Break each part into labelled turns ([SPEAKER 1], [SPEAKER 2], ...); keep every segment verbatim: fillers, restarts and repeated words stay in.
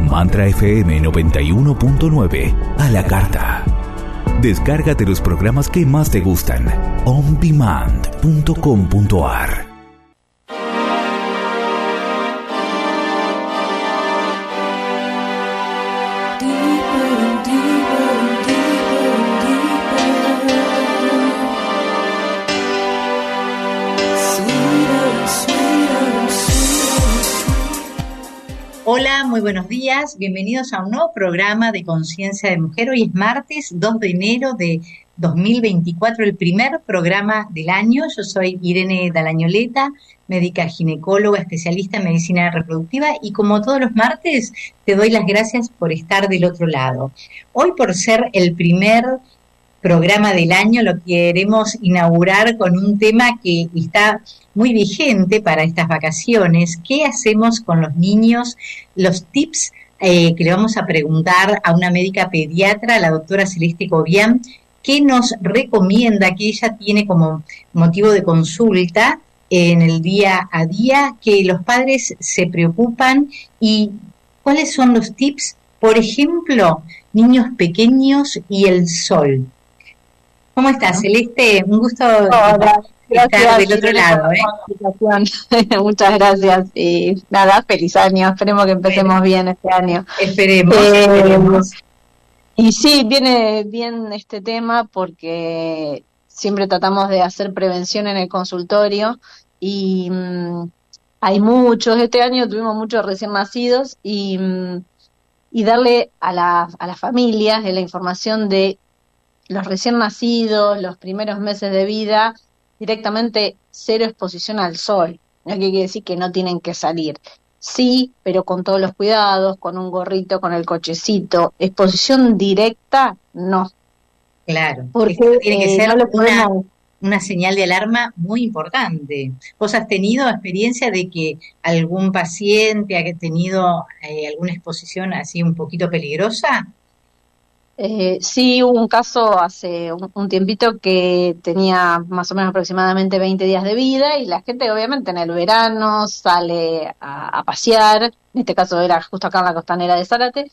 [SPEAKER 1] Mantra F M noventa y uno punto nueve a la carta. Descárgate los programas que más te gustan. on demand punto com punto a r.
[SPEAKER 2] Hola, muy buenos días. Bienvenidos a un nuevo programa de Conciencia de Mujer. Hoy es martes dos de enero de dos mil veinticuatro, el primer programa del año. Yo soy Irene Dalañoleta, médica ginecóloga, especialista en medicina reproductiva, y como todos los martes te doy las gracias por estar del otro lado. Hoy, por ser el primer programa del año, lo queremos inaugurar con un tema que está muy vigente para estas vacaciones. ¿Qué hacemos con los niños? Los tips eh, que le vamos a preguntar a una médica pediatra, la doctora Celeste Cobian, que nos recomienda, que ella tiene como motivo de consulta en el día a día, que los padres se preocupan. ¿Y cuáles son los tips? Por ejemplo, niños pequeños y el sol. ¿Cómo estás, Celeste? Un gusto
[SPEAKER 3] Hola,
[SPEAKER 2] estar
[SPEAKER 3] gracias,
[SPEAKER 2] del otro lado. ¿eh?
[SPEAKER 3] Muchas gracias. Y nada, feliz año. Esperemos que empecemos bueno, bien este año.
[SPEAKER 2] Esperemos,
[SPEAKER 3] eh,
[SPEAKER 2] esperemos.
[SPEAKER 3] Y sí, viene bien este tema porque siempre tratamos de hacer prevención en el consultorio y mmm, hay muchos. Este año tuvimos muchos recién nacidos y, mmm, y darle a, la, a las familias de la información de los recién nacidos, los primeros meses de vida, directamente cero exposición al sol. No quiere decir que no tienen que salir. Sí, pero con todos los cuidados, con un gorrito, con el cochecito. Exposición directa, no.
[SPEAKER 2] Claro,
[SPEAKER 3] porque
[SPEAKER 2] esto tiene que
[SPEAKER 3] eh,
[SPEAKER 2] ser
[SPEAKER 3] no le
[SPEAKER 2] una,
[SPEAKER 3] podemos...
[SPEAKER 2] una señal de alarma muy importante. ¿Vos has tenido experiencia de que algún paciente ha tenido eh, alguna exposición así un poquito peligrosa?
[SPEAKER 3] Eh, sí, hubo un caso hace un, un tiempito que tenía más o menos aproximadamente veinte días de vida y la gente obviamente en el verano sale a, a pasear, en este caso era justo acá en la costanera de Zárate,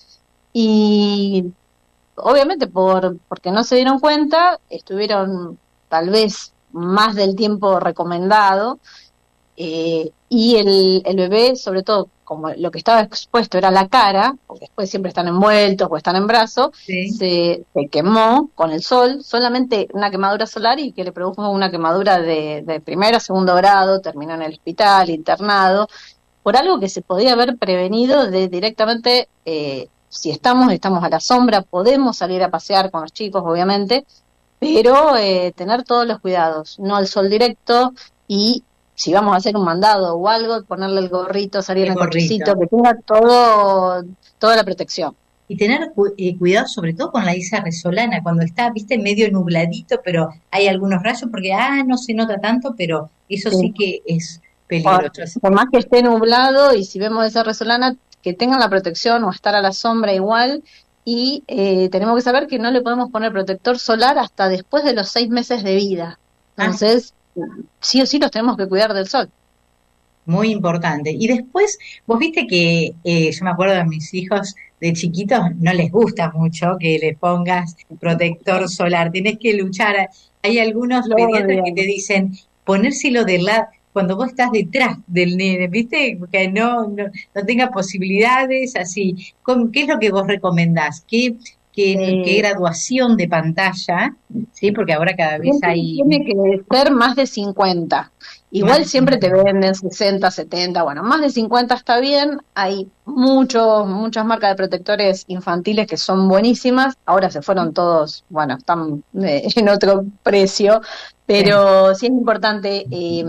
[SPEAKER 3] y obviamente por porque no se dieron cuenta, estuvieron tal vez más del tiempo recomendado. Eh, y el, el bebé, sobre todo, como lo que estaba expuesto era la cara, porque después siempre están envueltos o están en brazos,
[SPEAKER 2] Sí.
[SPEAKER 3] se, se quemó con el sol, solamente una quemadura solar y que le produjo una quemadura de, de primero a segundo grado, terminó en el hospital, internado, por algo que se podía haber prevenido de directamente, eh, si estamos, estamos a la sombra, podemos salir a pasear con los chicos, obviamente, pero eh, tener todos los cuidados, no al sol directo y si vamos a hacer un mandado o algo, ponerle el gorrito, salir
[SPEAKER 2] El
[SPEAKER 3] en el
[SPEAKER 2] gorrito.
[SPEAKER 3] cochecito, que tenga todo, toda la protección.
[SPEAKER 2] Y tener cu- eh, cuidado sobre todo con la isa resolana, cuando está, viste, medio nubladito, pero hay algunos rayos, porque, ah, no se nota tanto, pero eso sí,
[SPEAKER 3] Sí.
[SPEAKER 2] sí que es
[SPEAKER 3] Por,
[SPEAKER 2] peligroso.
[SPEAKER 3] por más que esté nublado y si vemos esa resolana, que tengan la protección o estar a la sombra igual. Y eh, tenemos que saber que no le podemos poner protector solar hasta después de los seis meses de vida. Entonces, ah. sí o sí los tenemos que cuidar del sol.
[SPEAKER 2] Muy importante. Y después, vos viste que, eh, yo me acuerdo de mis hijos de chiquitos, no les gusta mucho que le pongas protector solar, tenés que luchar. Hay algunos
[SPEAKER 3] Lo
[SPEAKER 2] pediatras que
[SPEAKER 3] odian.
[SPEAKER 2] te dicen ponérselo del lado, cuando vos estás detrás del nene, viste, que no, no, no tenga posibilidades, así. ¿Con, ¿Qué es lo que vos recomendás? ¿Qué, qué,
[SPEAKER 3] Eh,
[SPEAKER 2] qué graduación de pantalla? Sí, porque ahora cada vez hay...
[SPEAKER 3] Tiene que ser más de cincuenta. Igual
[SPEAKER 2] Más
[SPEAKER 3] siempre te venden sesenta, setenta, bueno, más de cincuenta está bien. Hay muchos, muchas marcas de protectores infantiles que son buenísimas. Ahora se fueron todos, bueno, están eh, en otro precio, pero sí, sí es importante, eh,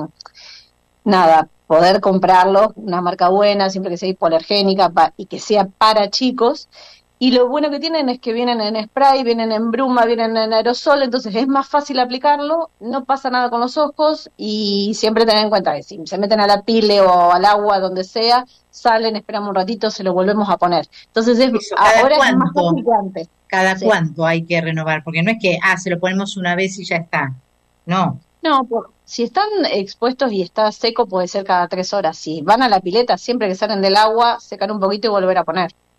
[SPEAKER 3] nada, poder comprarlo, una marca buena, siempre que sea hipoalergénica pa, y que sea para chicos. Y lo bueno que tienen es que vienen en spray, vienen en bruma, vienen en aerosol, entonces es más fácil aplicarlo, no pasa nada con los ojos y siempre tener en cuenta que si se meten a la pile o al agua, donde sea, salen, esperamos un ratito, se lo volvemos a poner. Entonces es,
[SPEAKER 2] Eso, ¿cada
[SPEAKER 3] ahora
[SPEAKER 2] cuánto?
[SPEAKER 3] es más fácil que antes.
[SPEAKER 2] ¿Cada
[SPEAKER 3] Sí.
[SPEAKER 2] cuánto hay que renovar? Porque no es que, ah, se lo ponemos una vez y ya está. No.
[SPEAKER 3] No, por, si están expuestos y está seco puede ser cada tres horas. Si van a la pileta, siempre que salen del agua, secar un poquito y volver a poner.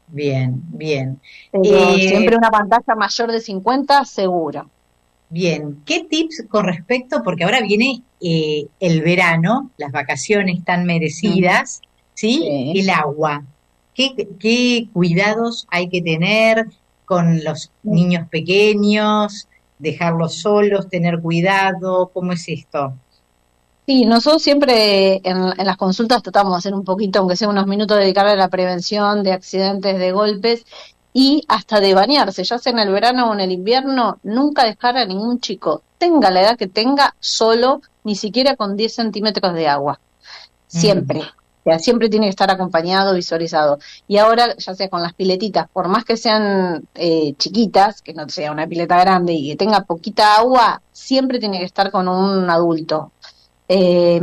[SPEAKER 2] bien, bien.
[SPEAKER 3] Pero
[SPEAKER 2] Eh,
[SPEAKER 3] siempre una pantalla mayor de cincuenta, seguro.
[SPEAKER 2] Bien, ¿qué tips con respecto, porque ahora viene eh, el verano, las vacaciones tan
[SPEAKER 3] Mm,
[SPEAKER 2] merecidas, ¿sí?
[SPEAKER 3] sí.
[SPEAKER 2] El agua. ¿Qué, qué cuidados hay que tener con los niños pequeños? ¿Dejarlos solos, tener cuidado? ¿Cómo es esto?
[SPEAKER 3] Sí, nosotros siempre en, en las consultas tratamos de hacer un poquito, aunque sea unos minutos, dedicarle a la prevención de accidentes, de golpes y hasta de bañarse, ya sea en el verano o en el invierno, nunca dejar a ningún chico, tenga la edad que tenga, solo, ni siquiera con diez centímetros de agua.
[SPEAKER 2] Mm,
[SPEAKER 3] Siempre. O sea, siempre tiene que estar acompañado, visualizado. Y ahora, ya sea con las piletitas, por más que sean eh, chiquitas, que no sea una pileta grande y que tenga poquita agua, siempre tiene que estar con un adulto. Eh,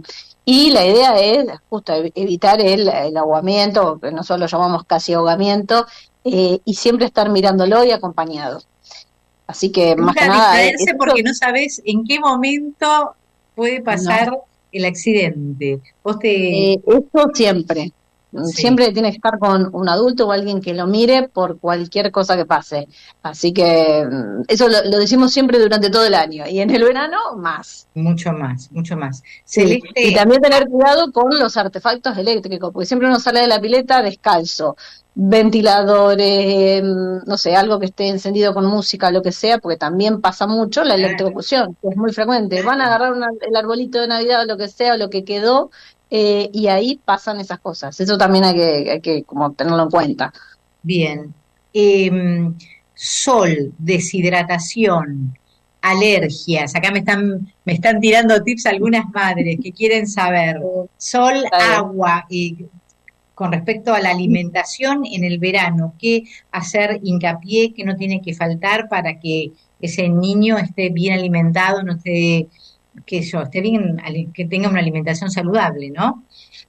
[SPEAKER 3] y la idea es justo ev- evitar el, el ahogamiento, que nosotros lo llamamos casi ahogamiento, eh, y siempre estar mirándolo y acompañado. Así que más que
[SPEAKER 2] Nunca
[SPEAKER 3] nada, eh,
[SPEAKER 2] distraerse
[SPEAKER 3] eso
[SPEAKER 2] porque no sabes en qué momento puede
[SPEAKER 3] no.
[SPEAKER 2] pasar el accidente. Vos te...
[SPEAKER 3] Eh, eso siempre. Mm,
[SPEAKER 2] Sí.
[SPEAKER 3] Siempre tiene que estar con un adulto o alguien que lo mire por cualquier cosa que pase. Así que mm, eso lo, lo decimos siempre durante todo el año. Y en el verano, más.
[SPEAKER 2] Mucho más, mucho más.
[SPEAKER 3] Sí. Y
[SPEAKER 2] Celeste,
[SPEAKER 3] también tener cuidado con los artefactos eléctricos, porque siempre uno sale de la pileta descalzo. Ventiladores, mm, no sé, algo que esté encendido con música, lo que sea, porque también pasa mucho la
[SPEAKER 2] claro,
[SPEAKER 3] electrocución, que es muy frecuente. Van a
[SPEAKER 2] claro,
[SPEAKER 3] agarrar una- el arbolito de Navidad o lo que sea, o lo que quedó, eh, y ahí pasan esas cosas. Eso también hay que, hay que como tenerlo en cuenta.
[SPEAKER 2] bien. Em, sol, deshidratación, alergias. Acá me están, me están tirando tips algunas madres que quieren saber.
[SPEAKER 3] Eh,
[SPEAKER 2] Sol,
[SPEAKER 3] está bien.
[SPEAKER 2] agua, y con respecto a la alimentación en el verano, ¿qué hacer hincapié que no tiene que faltar para que ese niño esté bien alimentado, no esté, que yo, esté bien, ali- que tenga una alimentación saludable, ¿no?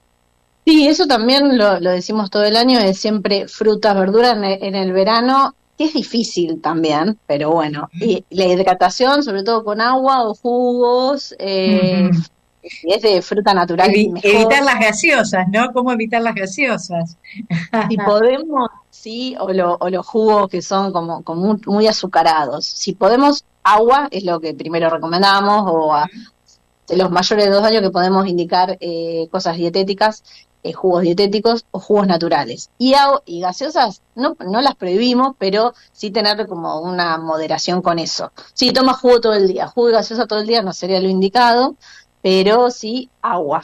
[SPEAKER 3] Sí, eso también lo, lo decimos todo el año, es siempre frutas, verduras en el, en el verano, que es difícil también, pero bueno, y la hidratación, sobre todo con agua o jugos, eh,
[SPEAKER 2] Ujú.
[SPEAKER 3] si es de fruta natural,
[SPEAKER 2] Evi- evitar
[SPEAKER 3] mejor.
[SPEAKER 2] las gaseosas, ¿no? ¿Cómo evitar las gaseosas?
[SPEAKER 3] Si podemos, sí, o, lo- o los jugos que son como, como muy, muy azucarados. Si podemos, agua es lo que primero recomendamos, o a, de los mayores de dos años que podemos indicar eh, cosas dietéticas, eh, jugos dietéticos o jugos naturales. Y, a- y gaseosas no, no las prohibimos, pero sí tener como una moderación con eso. Si toma jugo todo el día, jugo y gaseosa todo el día no sería lo indicado, pero sí agua.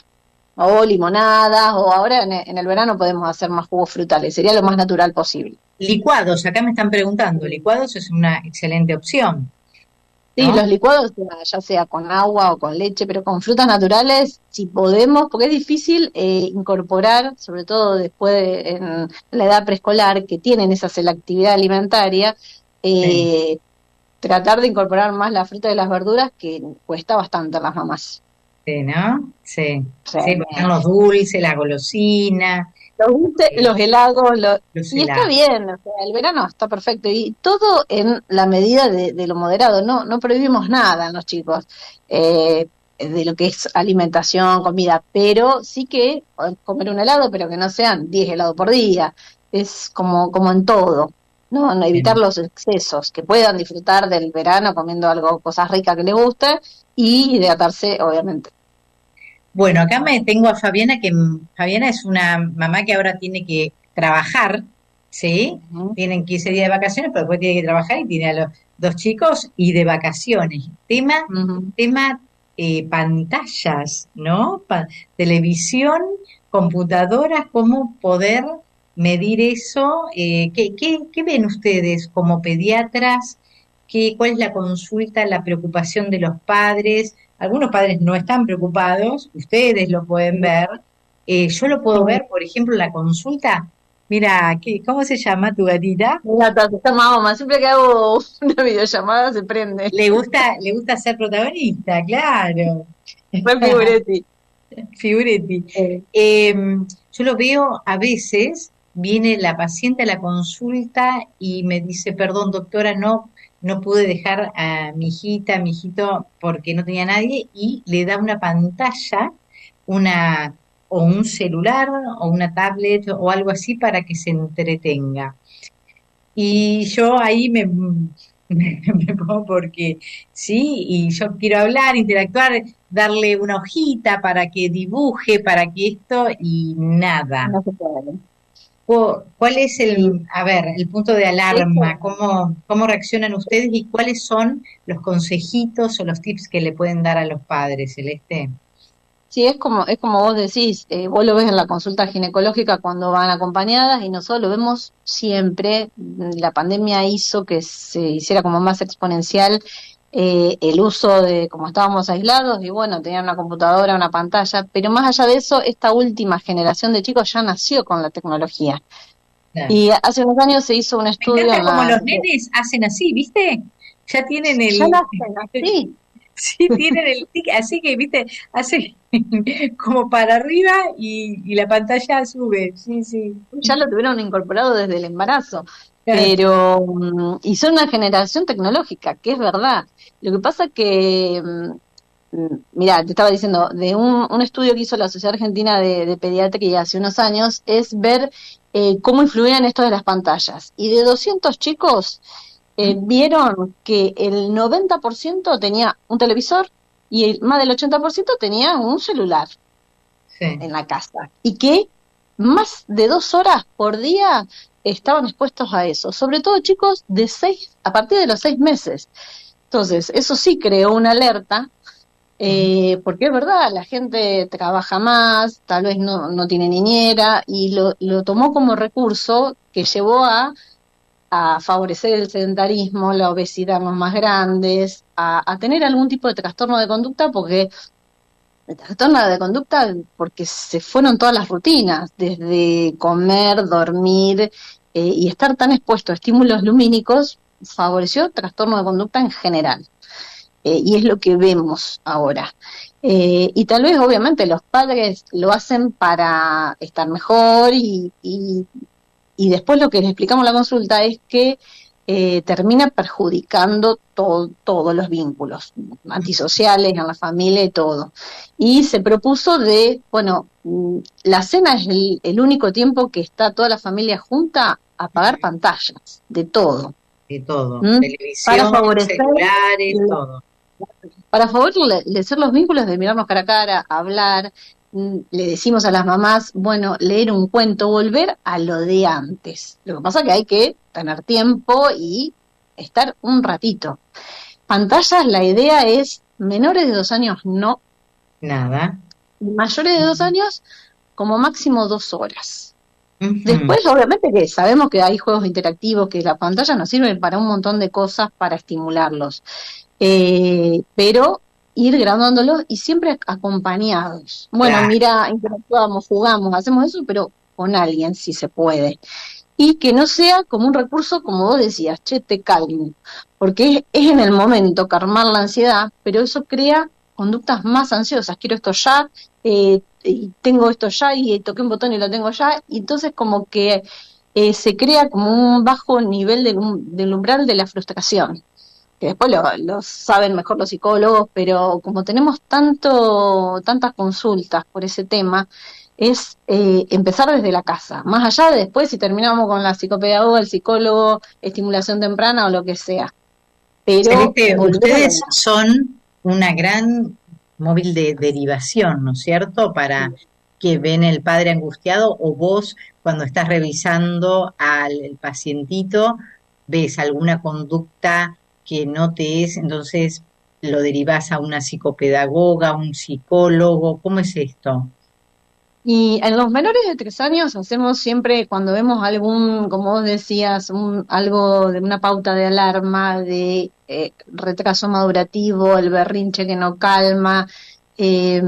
[SPEAKER 3] O limonadas, o ahora en el, en el verano podemos hacer más jugos frutales, sería lo más natural posible.
[SPEAKER 2] Licuados, acá me están preguntando, licuados es una excelente opción,
[SPEAKER 3] Sí,
[SPEAKER 2] ¿no?
[SPEAKER 3] los licuados, ya ya sea con agua o con leche, pero con frutas naturales, si podemos, porque es difícil eh, incorporar, sobre todo después de, en la edad preescolar, que tienen esa selectividad alimentaria,
[SPEAKER 2] Sí,
[SPEAKER 3] eh, tratar de incorporar más la fruta y las verduras, que cuesta bastante a las mamás.
[SPEAKER 2] sí, ¿no? Sí,
[SPEAKER 3] Sí.
[SPEAKER 2] sí, porque están los dulces, la golosina,
[SPEAKER 3] Los dulces,
[SPEAKER 2] eh,
[SPEAKER 3] los helados, lo-
[SPEAKER 2] los
[SPEAKER 3] y está
[SPEAKER 2] helados.
[SPEAKER 3] bien, o sea, el verano está perfecto, y todo en la medida de, de lo moderado, no, no prohibimos nada en los chicos, eh, de lo que es alimentación, comida, pero sí que podemos comer un helado, pero que no sean diez helados por día, es como, como en todo, ¿no? No evitar
[SPEAKER 2] Bien.
[SPEAKER 3] los excesos, que puedan disfrutar del verano comiendo algo, cosas ricas que les gusten, y hidratarse, obviamente.
[SPEAKER 2] Bueno, acá me tengo a Fabiana, que mm, Fabiana es una mamá que ahora tiene que trabajar, ¿sí?
[SPEAKER 3] Ujú,
[SPEAKER 2] Tienen quince días de vacaciones, pero después tiene que trabajar y tiene a los dos chicos y de vacaciones. Tema,
[SPEAKER 3] ujú.
[SPEAKER 2] tema eh, pantallas, ¿no? Pa- televisión, computadoras, cómo poder medir eso. Eh, ¿qué, qué, qué ven ustedes como pediatras? ¿Qué, cuál es la consulta, la preocupación de los padres? Algunos padres no están preocupados, ustedes lo pueden ver. Eh, yo lo puedo ver, por ejemplo, la consulta. Mira, ¿qué, ¿cómo se llama tu gatita?
[SPEAKER 3] Gata, se llama Oma. Siempre que hago una videollamada se prende.
[SPEAKER 2] Le gusta, le gusta ser protagonista, claro.
[SPEAKER 3] Re figuretti.
[SPEAKER 2] Figuretti.
[SPEAKER 3] Eh,
[SPEAKER 2] Eh, yo lo veo a veces, viene la paciente a la consulta y me dice, perdón, doctora, no, no pude dejar a mi hijita, a mi hijito, porque no tenía nadie, y le da una pantalla, una o un celular o una tablet o algo así para que se entretenga. Y yo ahí me, me, me pongo porque sí, y yo quiero hablar, interactuar, darle una hojita para que dibuje, para que esto y nada.
[SPEAKER 3] No se puede.
[SPEAKER 2] Cu- ¿Cuál es
[SPEAKER 3] Sí,
[SPEAKER 2] el, a ver, el punto de alarma?
[SPEAKER 3] eso.
[SPEAKER 2] ¿Cómo, cómo reaccionan ustedes y cuáles son los consejitos o los tips que le pueden dar a los padres, Celeste?
[SPEAKER 3] Sí, es como, es como vos decís, eh, vos lo ves en la consulta ginecológica cuando van acompañadas y nosotros lo vemos siempre. La pandemia hizo que se hiciera como más exponencial eh, el uso de, como estábamos aislados y bueno, tenían una computadora, una pantalla, pero más allá de eso, esta última generación de chicos ya nació con la tecnología.
[SPEAKER 2] Claro.
[SPEAKER 3] Y hace unos años se hizo un
[SPEAKER 2] Me
[SPEAKER 3] estudio
[SPEAKER 2] encanta
[SPEAKER 3] en
[SPEAKER 2] cómo
[SPEAKER 3] la...
[SPEAKER 2] los nenes hacen así, ¿viste? Ya tienen
[SPEAKER 3] Ya
[SPEAKER 2] el,
[SPEAKER 3] nacen así.
[SPEAKER 2] sí, tienen el tic, así que, ¿viste? Hace como para arriba y, y la pantalla sube, sí, sí.
[SPEAKER 3] Ya lo tuvieron incorporado desde el embarazo,
[SPEAKER 2] Claro.
[SPEAKER 3] pero mm, y son una generación tecnológica, que es verdad. Lo que pasa que, mm, mm, mira, te estaba diciendo, de un, un estudio que hizo la Sociedad Argentina de, de Pediatría hace unos años, es ver eh, cómo influían esto de las pantallas. Y de doscientos chicos, eh, vieron que el noventa por ciento tenía un televisor y el, más del ochenta por ciento tenía un celular
[SPEAKER 2] Sí.
[SPEAKER 3] en la casa y que más de dos horas por día estaban expuestos a eso, sobre todo chicos de seis, a partir de los seis meses. Entonces, eso sí creó una alerta, eh, porque es verdad, la gente trabaja más, tal vez no, no tiene niñera, y lo, lo tomó como recurso que llevó a, a favorecer el sedentarismo, la obesidad en los más grandes, a, a tener algún tipo de trastorno de conducta, porque el trastorno de conducta porque se fueron todas las rutinas, desde comer, dormir eh, y estar tan expuesto a estímulos lumínicos, favoreció trastorno de conducta en general. Eh, y es lo que vemos ahora. Eh, y tal vez, obviamente, los padres lo hacen para estar mejor y, y, y después lo que les explicamos en la consulta es que eh, termina perjudicando todo, todos los vínculos antisociales en la familia y todo. Y se propuso de, bueno, mm, la cena es el, el único tiempo que está toda la familia junta a apagar pantallas, de todo,
[SPEAKER 2] De todo,
[SPEAKER 3] ¿m? Para
[SPEAKER 2] televisión,
[SPEAKER 3] favorecer
[SPEAKER 2] celulares, todo.
[SPEAKER 3] para favorecer los vínculos de mirarnos cara a cara, hablar. mm, Le decimos a las mamás, bueno, leer un cuento, volver a lo de antes. Lo que pasa es que hay que tener tiempo y estar un ratito. Pantallas, la idea es menores de dos años no,
[SPEAKER 2] Nada.
[SPEAKER 3] mayores de dos años como máximo dos horas.
[SPEAKER 2] Ujú.
[SPEAKER 3] Después, obviamente que sabemos que hay juegos interactivos, que la pantalla nos sirve para un montón de cosas para estimularlos, eh, pero ir grabándolos y siempre acompañados. Bueno,
[SPEAKER 2] Claro.
[SPEAKER 3] mira, interactuamos, jugamos, hacemos eso, pero con alguien si se puede. Y que no sea como un recurso, como vos decías, che, te calmo, porque es, es en el momento calmar la ansiedad, pero eso crea conductas más ansiosas. Quiero esto ya, eh, y tengo esto ya, y toqué un botón y lo tengo ya, y entonces como que eh, se crea como un bajo nivel del, um- del umbral de la frustración, que después lo, lo saben mejor los psicólogos, pero como tenemos tanto, tantas consultas por ese tema, es eh, empezar desde la casa, más allá de después si terminamos con la psicopedagoga, el psicólogo, estimulación temprana o lo que sea, pero
[SPEAKER 2] Celeste,
[SPEAKER 3] volver a la
[SPEAKER 2] ustedes
[SPEAKER 3] base.
[SPEAKER 2] son una gran móvil de derivación, ¿no es cierto? Para que ven el padre angustiado o vos cuando estás revisando al el pacientito ves alguna conducta que no te es, entonces lo derivás a una psicopedagoga, a un psicólogo, ¿cómo es esto?
[SPEAKER 3] Y en los menores de tres años hacemos siempre, cuando vemos algún, como vos decías, un, algo de una pauta de alarma, de eh, retraso madurativo, el berrinche que no calma, eh,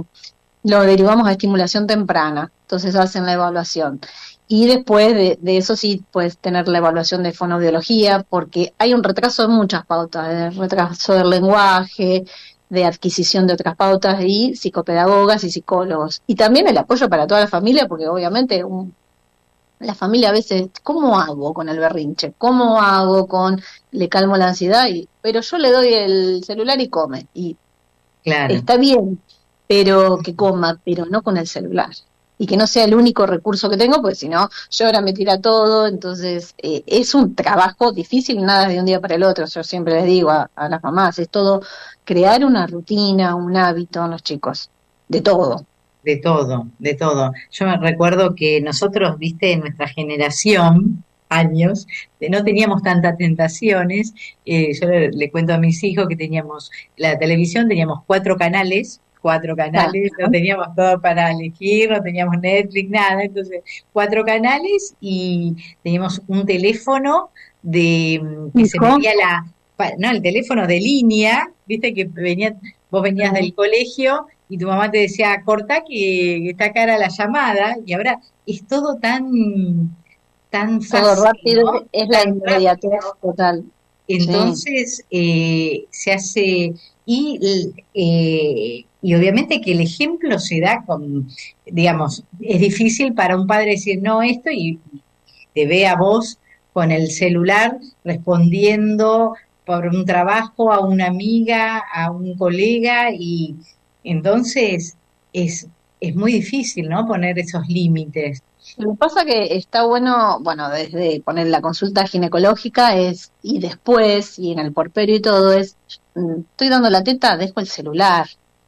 [SPEAKER 3] lo derivamos a estimulación temprana. Entonces hacen la evaluación. Y después de, de eso sí puedes tener la evaluación de fonoaudiología, porque hay un retraso de muchas pautas, de retraso del lenguaje, de adquisición de otras pautas y psicopedagogas y psicólogos. Y también el apoyo para toda la familia, porque obviamente un, la familia a veces, ¿cómo hago con el berrinche? ¿Cómo hago con, le calmo la ansiedad? Y, pero yo le doy el celular y come. Y
[SPEAKER 2] Claro.
[SPEAKER 3] está bien, pero que coma, pero no con el celular. Y que no sea el único recurso que tengo, porque si no, llora, me tira todo. Entonces, eh, es un trabajo difícil, nada de un día para el otro. Yo siempre les digo a, a las mamás, es todo crear una rutina, un hábito en los chicos, de todo.
[SPEAKER 2] De todo, de todo. Yo me recuerdo que nosotros, viste, en nuestra generación, años, de no teníamos tantas tentaciones. Eh, yo le, le cuento a mis hijos que teníamos la televisión, teníamos cuatro canales, cuatro canales, no teníamos todo para elegir, no teníamos Netflix, nada, entonces cuatro canales y teníamos un teléfono de que se
[SPEAKER 3] Hijo,
[SPEAKER 2] metía la, pa- no, el teléfono de línea, viste que venía, vos venías del colegio y tu mamá te decía, corta que, que está cara la llamada, y ahora es todo tan, tan
[SPEAKER 3] todo
[SPEAKER 2] fácil,
[SPEAKER 3] rápido,
[SPEAKER 2] ¿no?
[SPEAKER 3] es la
[SPEAKER 2] Tan
[SPEAKER 3] inmediatez
[SPEAKER 2] rápido.
[SPEAKER 3] total. Sí.
[SPEAKER 2] Entonces, eh, se hace, y, eh, y obviamente que el ejemplo se da con, digamos, es difícil para un padre decir no esto y te ve a vos con el celular respondiendo por un trabajo a una amiga, a un colega, y entonces es, es muy difícil, ¿no? Poner esos límites.
[SPEAKER 3] Lo que pasa que está bueno, bueno, desde poner la consulta ginecológica es, y después, y en el porperio y todo, es, mm, estoy dando la teta, dejo el celular,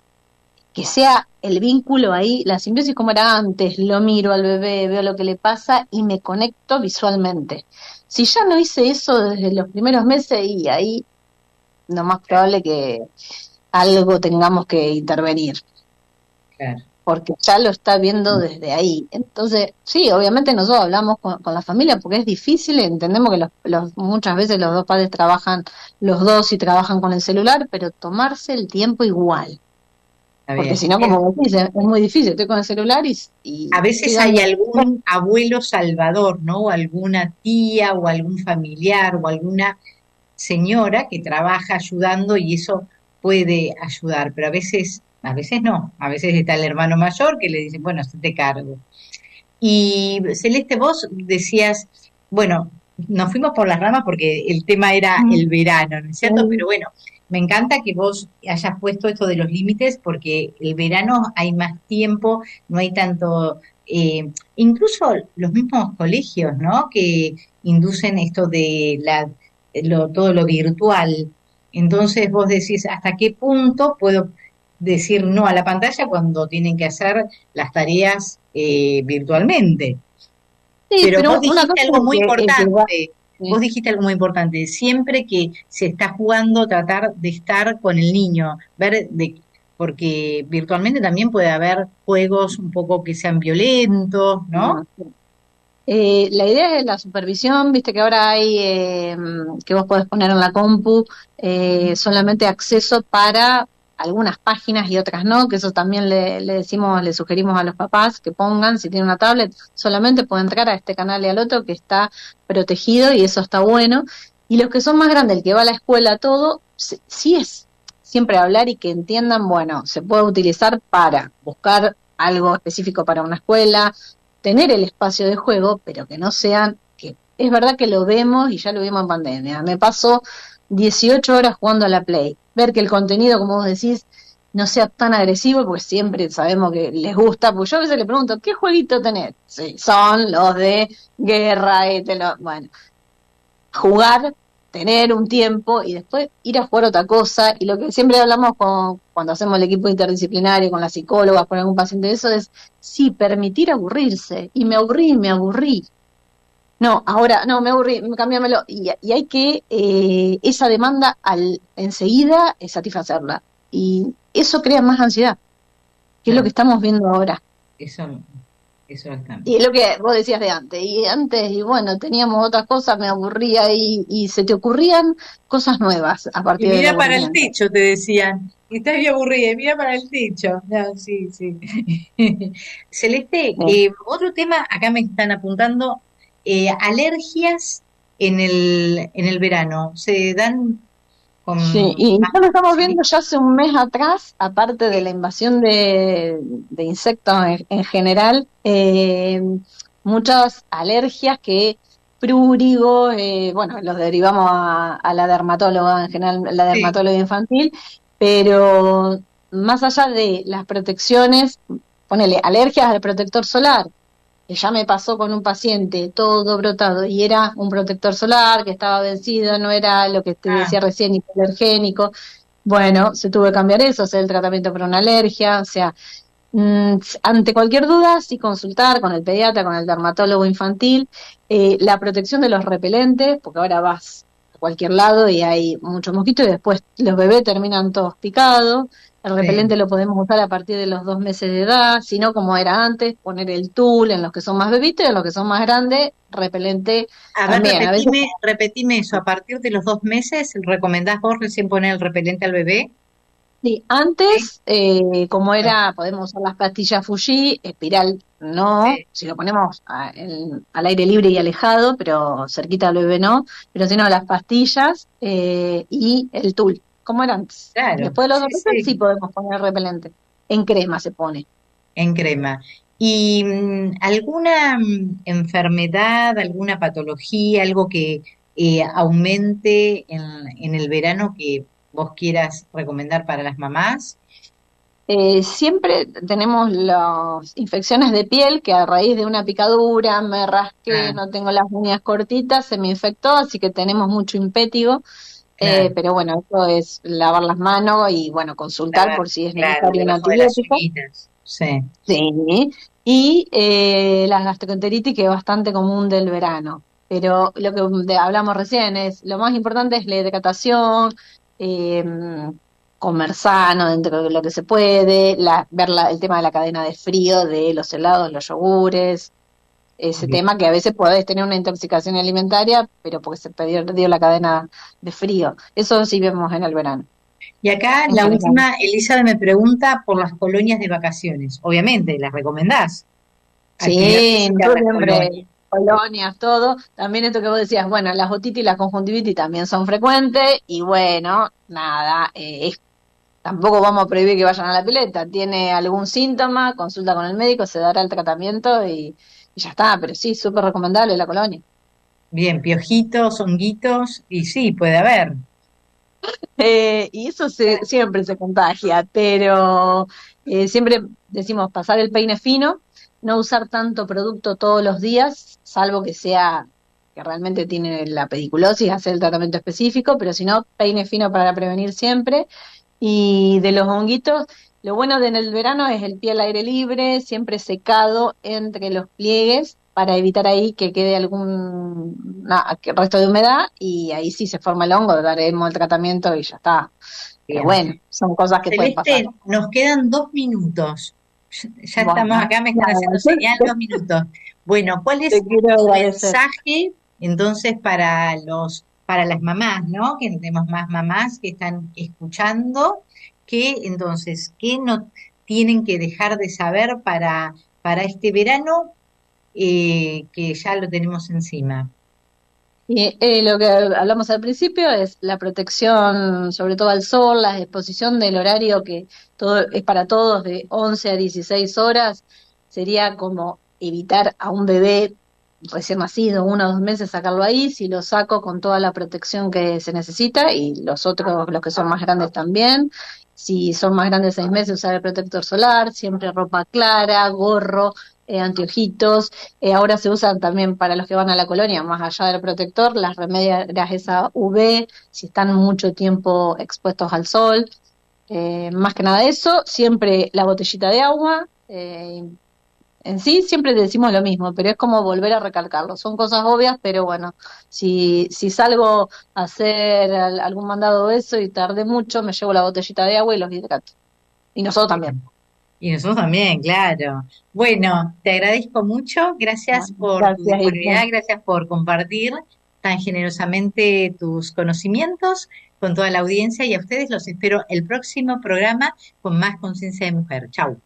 [SPEAKER 3] que sea el vínculo ahí, la simbiosis como era antes, lo miro al bebé, veo lo que le pasa y me conecto visualmente. Si ya no hice eso desde los primeros meses, y ahí lo más probable que algo tengamos que intervenir,
[SPEAKER 2] Claro.
[SPEAKER 3] porque ya lo está viendo desde ahí. Entonces, sí, obviamente nosotros hablamos con, con la familia porque es difícil, entendemos que los, los, muchas veces los dos padres trabajan los dos y trabajan con el celular, pero tomarse el tiempo igual,
[SPEAKER 2] Está
[SPEAKER 3] porque
[SPEAKER 2] bien.
[SPEAKER 3] si no,
[SPEAKER 2] Es-
[SPEAKER 3] como vos dices, es muy difícil, estoy con el celular y,
[SPEAKER 2] A
[SPEAKER 3] y estoy
[SPEAKER 2] veces hay
[SPEAKER 3] dando...
[SPEAKER 2] algún abuelo salvador, ¿no? O alguna tía o algún familiar o alguna señora que trabaja ayudando y eso puede ayudar, pero a veces, a veces no, a veces está el hermano mayor que le dice, bueno, se te cargo. Y Celeste, vos decías, bueno, nos fuimos por las ramas porque el tema era el verano, ¿no es cierto? Pero bueno, me encanta que vos hayas puesto esto de los límites porque el verano hay más tiempo, no hay tanto, eh, incluso los mismos colegios, ¿no? Que inducen esto de la, lo, todo lo virtual. Entonces vos decís, ¿hasta qué punto puedo decir no a la pantalla cuando tienen que hacer las tareas eh, virtualmente?
[SPEAKER 3] Sí,
[SPEAKER 2] Pero vos
[SPEAKER 3] pero una
[SPEAKER 2] dijiste
[SPEAKER 3] cosa
[SPEAKER 2] algo
[SPEAKER 3] es
[SPEAKER 2] muy
[SPEAKER 3] que el que va...
[SPEAKER 2] importante, vos
[SPEAKER 3] Sí.
[SPEAKER 2] dijiste algo muy importante, siempre que se está jugando, tratar de estar con el niño, ver de, porque virtualmente también puede haber juegos un poco que sean violentos, ¿no?
[SPEAKER 3] No, sí. Eh, la idea de la supervisión, viste que ahora hay eh, que vos podés poner en la compu eh, solamente acceso para algunas páginas y otras no, que eso también le, le decimos, le sugerimos a los papás que pongan, si tienen una tablet, solamente puede entrar a este canal y al otro que está protegido y eso está bueno. Y los que son más grandes, el que va a la escuela, todo, sí sí es siempre hablar y que entiendan, bueno, se puede utilizar para buscar algo específico para una escuela, tener el espacio de juego, pero que no sean, que es verdad que lo vemos y ya lo vimos en pandemia. Me paso dieciocho horas jugando a la Play. Ver que el contenido, como vos decís, no sea tan agresivo, porque siempre sabemos que les gusta, porque yo a veces le pregunto, ¿qué jueguito tenés? Sí, son los de guerra, y te lo... bueno, jugar, tener un tiempo y después ir a jugar otra cosa. Y lo que siempre hablamos con, cuando hacemos el equipo interdisciplinario, con las psicólogas, con algún paciente de eso, es sí, permitir aburrirse. Y me aburrí, me aburrí. No, ahora, no, me aburrí, cámbiamelo. Y, y hay que, eh, esa demanda al enseguida eh, satisfacerla. Y eso crea más ansiedad, que es lo que
[SPEAKER 2] Claro,
[SPEAKER 3] estamos viendo ahora.
[SPEAKER 2] eso, eso bastante.
[SPEAKER 3] Y es lo que vos decías de antes, y antes, y bueno, teníamos otras cosas, me aburría y, y se te ocurrían cosas nuevas a
[SPEAKER 2] Y
[SPEAKER 3] partir del
[SPEAKER 2] mira para el
[SPEAKER 3] aburrimiento.
[SPEAKER 2] techo, te decían. Y estás bien aburrida, y mira para el techo. No, sí, sí. Celeste,
[SPEAKER 3] Sí,
[SPEAKER 2] eh, otro tema, acá me están apuntando, eh, alergias en el, en el verano. ¿Se dan
[SPEAKER 3] sí,
[SPEAKER 2] con
[SPEAKER 3] y
[SPEAKER 2] más
[SPEAKER 3] ya lo estamos
[SPEAKER 2] facilidad?
[SPEAKER 3] viendo ya hace un mes atrás, aparte de la invasión de, de insectos en, en general, eh, muchas alergias que prurigo, eh, bueno, los derivamos a, a la dermatóloga en general, la
[SPEAKER 2] Sí,
[SPEAKER 3] dermatóloga infantil, pero más allá de las protecciones, ponele alergias al protector solar, que ya me pasó con un paciente todo brotado y era un protector solar que estaba vencido, no era lo que te
[SPEAKER 2] Ah.
[SPEAKER 3] decía recién, hipoalergénico. Bueno, se tuvo que cambiar eso, hacer el tratamiento para una alergia, o sea, mmm, ante cualquier duda, sí consultar con el pediatra, con el dermatólogo infantil, eh, la protección de los repelentes, porque ahora vas a cualquier lado y hay muchos mosquitos y después los bebés terminan todos picados. El repelente
[SPEAKER 2] Sí.
[SPEAKER 3] lo podemos usar a partir de los dos meses de edad, si no como era antes, poner el tul en los que son más bebitos y en los que son más grandes, repelente
[SPEAKER 2] A ver,
[SPEAKER 3] también. A veces,
[SPEAKER 2] repetime, repetime eso. A partir de los dos meses, ¿recomendás vos recién poner el repelente al bebé?
[SPEAKER 3] sí,
[SPEAKER 2] ¿Sí?
[SPEAKER 3] antes, eh, como
[SPEAKER 2] Ah,
[SPEAKER 3] era, podemos usar las pastillas Fuji, espiral no,
[SPEAKER 2] sí.
[SPEAKER 3] si lo ponemos a- en- al aire libre y alejado, pero cerquita al bebé no, pero si no, las pastillas eh, y el tul, como era antes.
[SPEAKER 2] Claro,
[SPEAKER 3] Después de los
[SPEAKER 2] sí,
[SPEAKER 3] dos meses sí
[SPEAKER 2] sí,
[SPEAKER 3] podemos poner repelente. En crema se pone.
[SPEAKER 2] en crema. ¿Y mm, alguna mm, enfermedad, alguna patología, algo que eh, aumente en, en el verano que vos quieras recomendar para las mamás?
[SPEAKER 3] Eh, siempre tenemos las infecciones de piel que a raíz de una picadura, me rasqué,
[SPEAKER 2] Ah,
[SPEAKER 3] no tengo las uñas cortitas, se me infectó, así que tenemos mucho impétigo. Eh,
[SPEAKER 2] claro.
[SPEAKER 3] pero bueno, eso es lavar las manos y bueno, consultar
[SPEAKER 2] Lavar,
[SPEAKER 3] por si es
[SPEAKER 2] claro,
[SPEAKER 3] necesario un
[SPEAKER 2] debajo de las
[SPEAKER 3] antibiótico.
[SPEAKER 2] uñitas. Sí.
[SPEAKER 3] Sí. Y eh, la gastroenteritis, que es bastante común del verano. Pero lo que de- hablamos recién es, lo más importante es la hidratación, eh, comer sano dentro de lo que se puede, la, ver la- el tema de la cadena de frío, de los helados, los yogures, ese
[SPEAKER 2] Bien.
[SPEAKER 3] tema que a veces podés tener una intoxicación alimentaria, pero porque se perdió la cadena de frío. Eso sí vemos en el verano,
[SPEAKER 2] Y acá
[SPEAKER 3] en
[SPEAKER 2] la
[SPEAKER 3] general.
[SPEAKER 2] última, Elizabeth me pregunta por las colonias de vacaciones. Obviamente, ¿las recomendás? Actividad
[SPEAKER 3] Sí,
[SPEAKER 2] física en
[SPEAKER 3] nosotros
[SPEAKER 2] las
[SPEAKER 3] siempre,
[SPEAKER 2] colonias.
[SPEAKER 3] colonias, todo. También esto que vos decías, bueno, las otitis y la conjuntivitis también son frecuentes y bueno, nada, eh, es- tampoco vamos a prohibir que vayan a la pileta. Tiene algún síntoma, consulta con el médico, se dará el tratamiento y, y ya está, pero sí, súper recomendable la colonia.
[SPEAKER 2] Bien, piojitos, honguitos, y sí, puede haber.
[SPEAKER 3] Eh, y eso se, siempre se contagia, pero eh, siempre decimos pasar el peine fino, no usar tanto producto todos los días, salvo que sea que realmente tiene la pediculosis, hacer el tratamiento específico, pero si no, peine fino para prevenir siempre. Y de los honguitos, lo bueno de en el verano es el pie al aire libre, siempre secado entre los pliegues para evitar ahí que quede algún na- que- resto de humedad y ahí sí se forma el hongo, daremos el tratamiento y ya está. Pero
[SPEAKER 2] Bien.
[SPEAKER 3] bueno, son cosas que pueden pasar.
[SPEAKER 2] Celeste, nos quedan dos minutos. Ya ya estamos
[SPEAKER 3] Bueno,
[SPEAKER 2] acá, me están
[SPEAKER 3] nada,
[SPEAKER 2] haciendo
[SPEAKER 3] yo
[SPEAKER 2] señal,
[SPEAKER 3] te,
[SPEAKER 2] dos minutos. Bueno, ¿cuál
[SPEAKER 3] te
[SPEAKER 2] es
[SPEAKER 3] quiero
[SPEAKER 2] tu
[SPEAKER 3] agradecer.
[SPEAKER 2] mensaje entonces para los, para las mamás, ¿no? Que tenemos más mamás que están escuchando, que entonces, ¿qué no tienen que dejar de saber para, para este verano eh, que ya lo tenemos encima?
[SPEAKER 3] Y eh, lo que hablamos al principio es la protección, sobre todo al sol, la exposición del horario que todo es para todos de once a dieciséis horas, sería como evitar a un bebé recién nacido, uno o dos meses, sacarlo ahí, si lo saco con toda la protección que se necesita y los otros, los que son más grandes también. Si son más grandes de seis meses, usar el protector solar, siempre ropa clara, gorro, eh, anteojitos. Eh, ahora se usan también para los que van a la colonia, más allá del protector, las remedias esa U V, si están mucho tiempo expuestos al sol. Eh, más que nada eso, siempre la botellita de agua. Eh, en sí siempre decimos lo mismo, pero es como volver a recalcarlo. Son cosas obvias, pero bueno, si, si salgo a hacer al- algún mandado de eso y tardé mucho, me llevo la botellita de agua y los hidrato. Y nosotros también.
[SPEAKER 2] Y nosotros también, claro. Bueno, te agradezco mucho, gracias
[SPEAKER 3] Bueno,
[SPEAKER 2] por tu
[SPEAKER 3] gracias,
[SPEAKER 2] disponibilidad,
[SPEAKER 3] Irian.
[SPEAKER 2] gracias por compartir tan generosamente tus conocimientos con toda la audiencia y a ustedes los espero el próximo programa con más conciencia de mujer. Chau.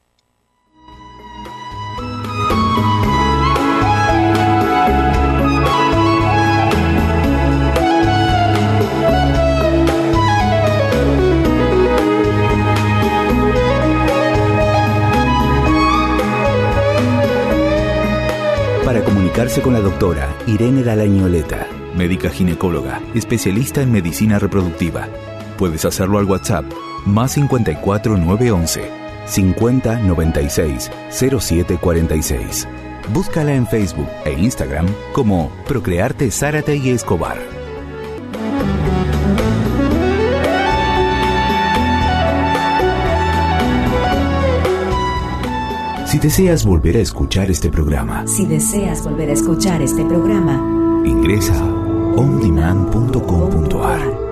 [SPEAKER 1] Para comunicarse con la doctora Irene Galañoleta, médica ginecóloga, especialista en medicina reproductiva, puedes hacerlo al WhatsApp Más cincuenta y cuatro nueve once cincuenta noventa y seis cero siete cuarenta y seis. Búscala en Facebook e Instagram como Procrearte Zárate y Escobar. Si deseas volver a escuchar este programa,
[SPEAKER 4] Si deseas volver a escuchar este programa,
[SPEAKER 1] ingresa a on demand punto com punto a r.